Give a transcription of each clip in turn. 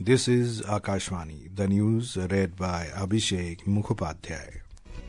This is Akashvani, the news read by Abhishek Mukhopadhyay.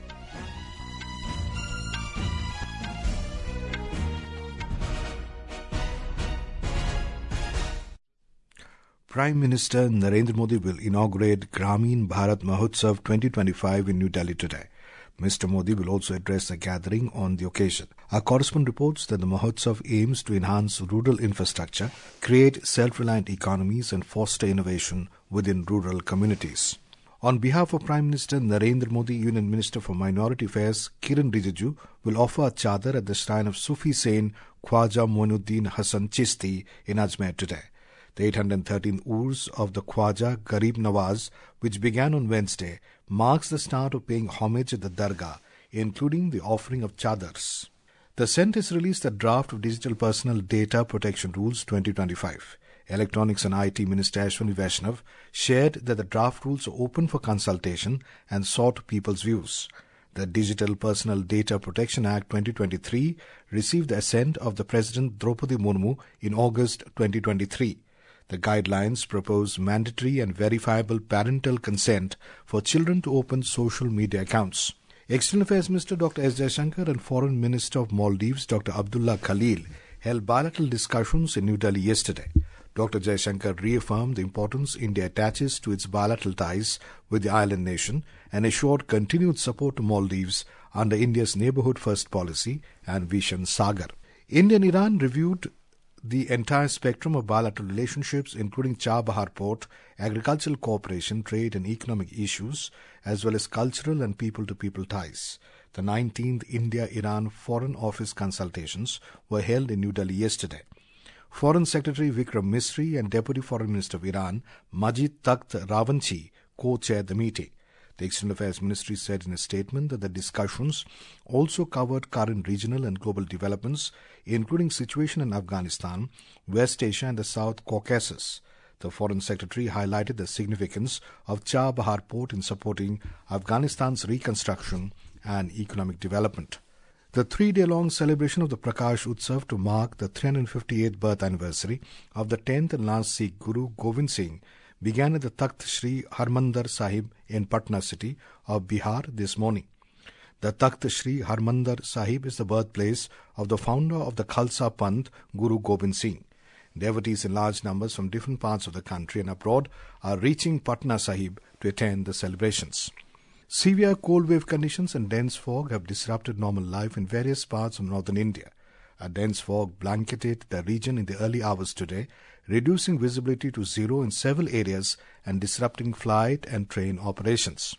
Prime Minister Narendra Modi will inaugurate Gramin Bharat Mahotsav 2025 in New Delhi today. Mr. Modi will also address a gathering on the occasion. Our correspondent reports that the Mahotsav aims to enhance rural infrastructure, create self-reliant economies and foster innovation within rural communities. On behalf of Prime Minister Narendra Modi, Union Minister for Minority Affairs Kiren Rijiju will offer a chadar at the shrine of Sufi saint Khwaja Moinuddin Hasan Chishti in Ajmer today. The 813 Urs of the Khwaja Garib Nawaz, which began on Wednesday, marks the start of paying homage at the Dargah, including the offering of chadars. The Senate has released a draft of Digital Personal Data Protection Rules 2025. Electronics and IT Minister Ashwini Vaishnav shared that the draft rules are open for consultation and sought people's views. The Digital Personal Data Protection Act 2023 received the assent of the President Draupadi Murmu in August 2023. The guidelines propose mandatory and verifiable parental consent for children to open social media accounts. External Affairs Minister Dr. S. Jaishankar and Foreign Minister of Maldives Dr. Abdullah Khalil held bilateral discussions in New Delhi yesterday. Dr. Jaishankar reaffirmed the importance India attaches to its bilateral ties with the island nation and assured continued support to Maldives under India's Neighbourhood First policy and Vision Sagar. India and Iran reviewed the entire spectrum of bilateral relationships, including Chabahar Port, agricultural cooperation, trade and economic issues, as well as cultural and people-to-people ties. The 19th India-Iran Foreign Office consultations were held in New Delhi yesterday. Foreign Secretary Vikram Misri and Deputy Foreign Minister of Iran, Majid Takht Ravanchi, co-chaired the meeting. The External Affairs Ministry said in a statement that the discussions also covered current regional and global developments, including situation in Afghanistan, West Asia and the South Caucasus. The Foreign Secretary highlighted the significance of Chabahar Port in supporting Afghanistan's reconstruction and economic development. The 3-day-long celebration of the Prakash Utsav to mark the 358th birth anniversary of the 10th and last Sikh Guru Govind Singh began at the Takht Shri Harmandir Sahib in Patna city of Bihar this morning. The Takht Shri Harmandir Sahib is the birthplace of the founder of the Khalsa Panth, Guru Gobind Singh. Devotees in large numbers from different parts of the country and abroad are reaching Patna Sahib to attend the celebrations. Severe cold wave conditions and dense fog have disrupted normal life in various parts of northern India. A dense fog blanketed the region in the early hours today, reducing visibility to zero in several areas and disrupting flight and train operations.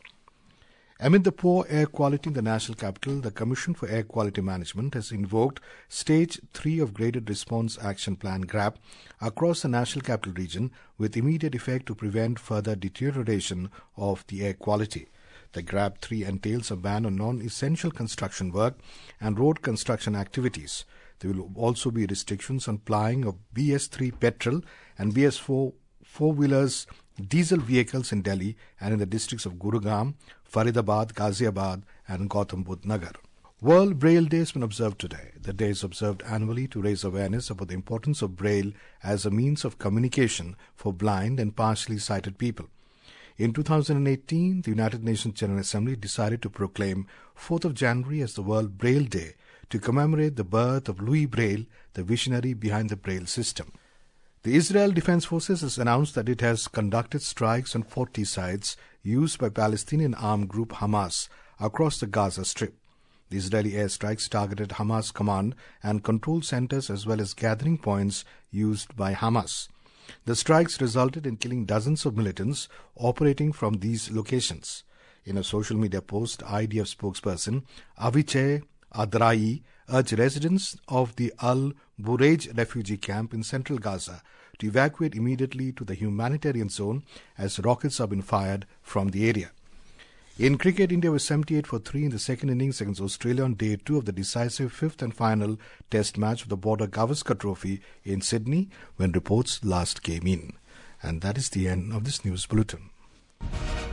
Amid the poor air quality in the national capital, the Commission for Air Quality Management has invoked Stage 3 of Graded Response Action Plan GRAP across the national capital region with immediate effect to prevent further deterioration of the air quality. The GRAP 3 entails a ban on non-essential construction work and road construction activities. There will also be restrictions on plying of BS3 petrol and BS4 four-wheelers diesel vehicles in Delhi and in the districts of Gurugram, Faridabad, Ghaziabad and Gautam Budh Nagar. World Braille Day has been observed today. The day is observed annually to raise awareness about the importance of Braille as a means of communication for blind and partially sighted people. In 2018, the United Nations General Assembly decided to proclaim 4th of January as the World Braille Day to commemorate the birth of Louis Braille, the visionary behind the Braille system. The Israel Defense Forces has announced that it has conducted strikes on 40 sites used by Palestinian armed group Hamas across the Gaza Strip. The Israeli airstrikes targeted Hamas command and control centers as well as gathering points used by Hamas. The strikes resulted in killing dozens of militants operating from these locations. In a social media post, IDF spokesperson Avichai Adrai urged residents of the Al-Burej refugee camp in central Gaza to evacuate immediately to the humanitarian zone as rockets have been fired from the area. In cricket, India was 78 for 3 in the second innings against Australia on day 2 of the decisive 5th and final test match of the Border Gavaskar Trophy in Sydney when reports last came in. And that is the end of this news bulletin.